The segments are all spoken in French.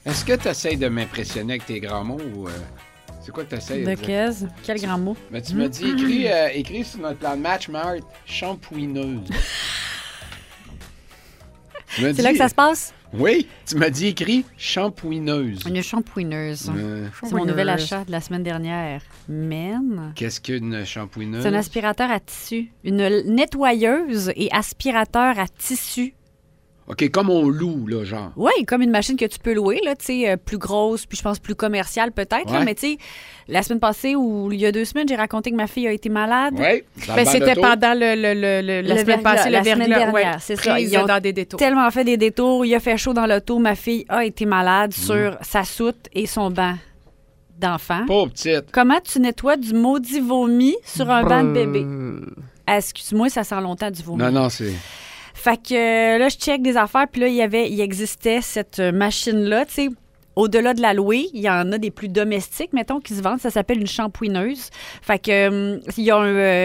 Est-ce que tu essaies de m'impressionner avec tes grands mots ou... C'est quoi que tu essaies de dire? Quel grand mot? Mais tu m'as dit, écris sur notre plan de match, Marthe, shampouineuse. C'est là que ça se passe? Oui, tu m'as dit écrit shampouineuse. Une shampouineuse. C'est mon nouvel achat de la semaine dernière. Men. Qu'est-ce qu'une shampouineuse? C'est un aspirateur à tissu. Une nettoyeuse et aspirateur à tissu. OK, comme on loue, là, genre. Oui, comme une machine que tu peux louer, là, tu sais, plus grosse, puis je pense plus commerciale peut-être. Ouais. Là, mais tu sais, la semaine passée ou il y a 2 semaines, j'ai raconté que ma fille a été malade. Oui. Ben, c'était pendant la semaine passée, la semaine dernière, ouais, c'est ça. Ils Ils ont dans des détours. tellement fait des détours. Il a fait chaud dans l'auto. Ma fille a été malade sur sa soute et son banc d'enfant. Pauvre petite. Comment tu nettoies du maudit vomi sur un banc de bébé? Excuse-moi, ça sent longtemps du vomi. Non, c'est... Fait que là, je check des affaires, puis là, il existait cette machine-là, tu sais. Au-delà de la louer, il y en a des plus domestiques, mettons, qui se vendent. Ça s'appelle une shampouineuse. Fait que il y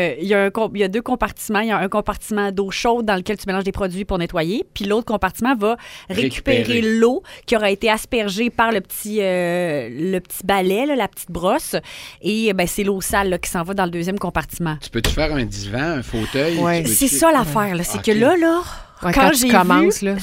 a 2 compartiments. Il y a un compartiment d'eau chaude dans lequel tu mélanges des produits pour nettoyer. Puis l'autre compartiment va récupérer l'eau qui aura été aspergée par le petit balai, là, la petite brosse. Et ben, c'est l'eau sale là, qui s'en va dans le deuxième compartiment. Tu peux-tu faire un divan, un fauteuil? Ouais. C'est ça l'affaire, là. C'est que là... Ouais, quand tu j'ai commences, vu là.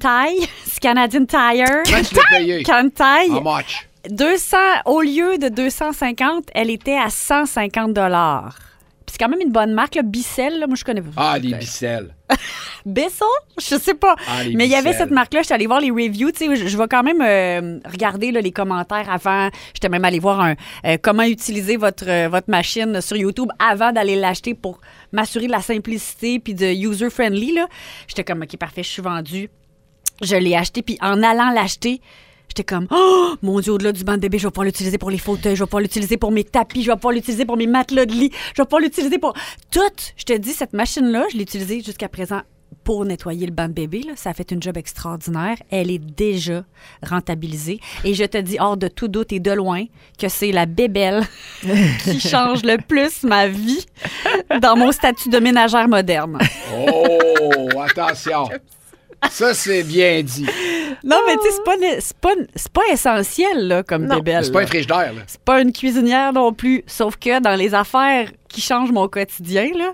Canadian Tire, Comment tu l'as payé? Cantaille, How much? 200, au lieu de 250, elle était à 150 $. Puis c'est quand même une bonne marque, là, Bissell, là, moi je connais pas. Ah, les Bissell. Bissell? Je sais pas. Ah, les mais il y avait Bissell. cette marque-là, je suis allée voir les reviews, tu sais, je vais quand même regarder là, les commentaires avant. J'étais même allée voir comment utiliser votre machine sur YouTube avant d'aller l'acheter pour m'assurer de la simplicité puis de user-friendly, là. J'étais comme, OK, parfait, je suis vendue. Je l'ai acheté, puis en allant l'acheter, j'étais comme, oh, mon Dieu, au-delà du banc de bébé, je vais pouvoir l'utiliser pour les fauteuils, je vais pouvoir l'utiliser pour mes tapis, je vais pouvoir l'utiliser pour mes matelas de lit, je vais pouvoir l'utiliser pour tout. Je te dis, cette machine-là, je l'ai utilisée jusqu'à présent pour nettoyer le banc de bébé. Là. Ça a fait une job extraordinaire. Elle est déjà rentabilisée. Et je te dis, hors de tout doute et de loin, que c'est la bébelle qui change le plus ma vie dans mon statut de ménagère moderne. Oh, attention. Ça, c'est bien dit. Non, mais tu sais, c'est pas essentiel, là, comme bébelle. C'est pas là. un frigidaire, là. C'est pas une cuisinière non plus. Sauf que dans les affaires qui changent mon quotidien, là,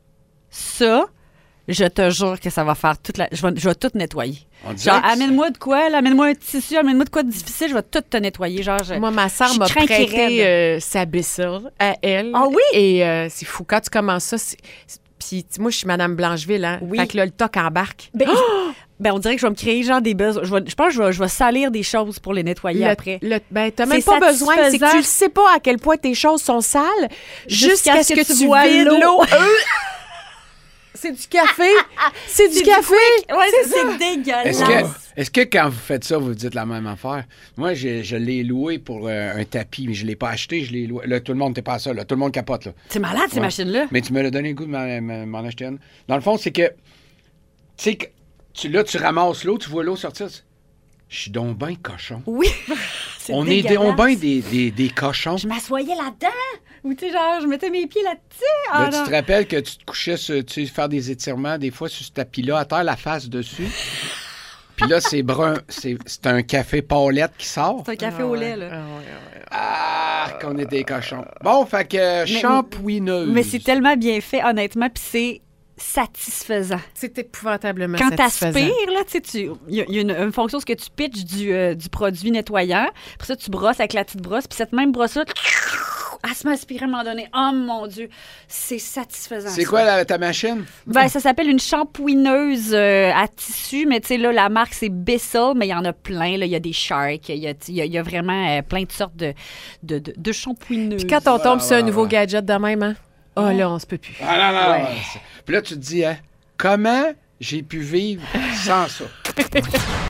ça, je te jure que ça va faire toute la... Je vais tout nettoyer. Genre, amène-moi de quoi, là, amène-moi un tissu, amène-moi de quoi de difficile, je vais tout te nettoyer. Genre, Moi, ma soeur m'a prêté sa Bissell à elle. Ah oui? Et c'est fou. Quand tu commences ça, puis moi, je suis Madame Blancheville, hein? Oui. Fait que là, le toc embarque. Ben, on dirait que je vais me créer genre des besoins. Je pense que je vais salir des choses pour les nettoyer après. Ben, t'as même C'est pas besoin. C'est que satisfaisant. tu ne sais pas à quel point tes choses sont sales jusqu'à ce que tu vois vides l'eau. C'est du café. C'est du café. Ouais, c'est dégueulasse. Est-ce que quand vous faites ça, vous dites la même affaire? Moi, je l'ai loué pour un tapis, mais je ne l'ai pas acheté, je l'ai loué. Là, tout le monde n'était pas ça, là. Tout le monde capote, là. C'est malade, ces machines-là. Mais tu me l'as donné le goût de m'en acheter une. Dans le fond, c'est que, tu sais, tu ramasses l'eau, tu vois l'eau sortir. Je suis donc ben cochon. Oui. On est donc ben des cochons. Je m'assoyais là-dedans. Ou tu sais, genre, je mettais mes pieds là-dessus. Là, tu te rappelles que tu te couchais faire des étirements, des fois, sur ce tapis-là, à terre, la face dessus. Puis là, c'est brun. C'est un café Paulette qui sort. C'est un café au lait, là. Qu'on est des cochons. Bon, fait que shampouineuse. Mais c'est tellement bien fait, honnêtement, puis c'est satisfaisant. C'est épouvantablement Quand satisfaisant. t'aspires, là, tu sais, il y a une fonction, ce que tu pitches du produit nettoyant. Après ça, tu brosses avec la petite brosse, puis cette même brosse-là, elle se met à aspirer à un moment donné. Oh mon Dieu, c'est satisfaisant. C'est quoi ta machine? Ben, ça s'appelle une shampouineuse à tissu, mais tu sais, là, la marque, c'est Bissell, mais il y en a plein. Là. Il y a des Shark, il y a vraiment plein de sortes de shampouineuses. Puis quand on tombe sur un nouveau gadget de même, hein? Oh là, on se peut plus. Ah non. Ouais. Puis là, tu te dis, hein, comment j'ai pu vivre sans ça?